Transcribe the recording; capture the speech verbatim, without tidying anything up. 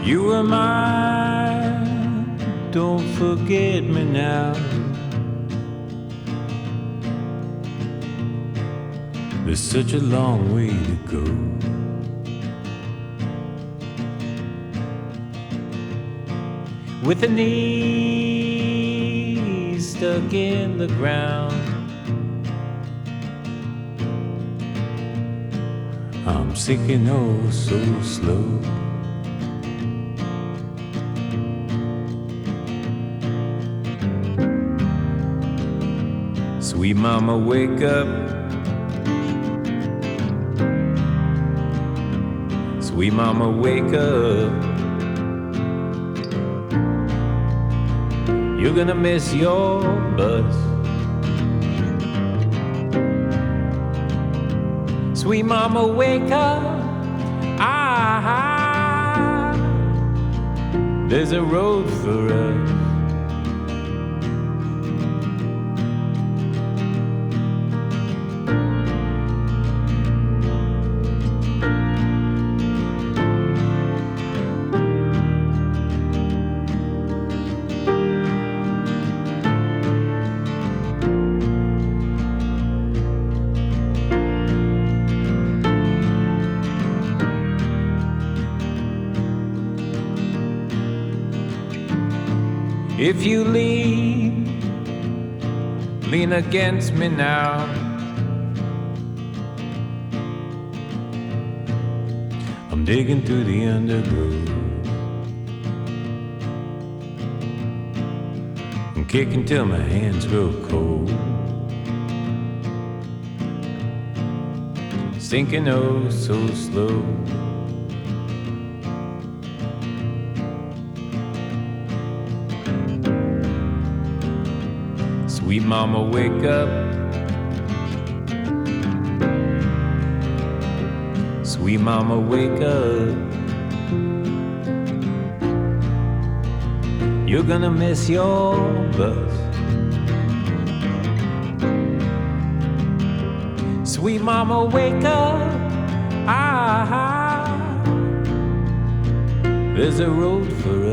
You were mine, don't forget me now. There's such a long way to go. With the knees stuck in the ground, I'm sinking oh so slow. Sweet mama, wake up. Sweet mama, wake up. You're gonna miss your bus. Sweet mama, wake up. Ah, there's a road for us. If you lean, lean against me now. I'm digging through the undergrowth. I'm kicking till my hands grow cold. Sinking oh so slow. Sweet mama, wake up. Sweet mama, wake up. You're gonna miss your bus. Sweet mama, wake up. Ah, there's a road for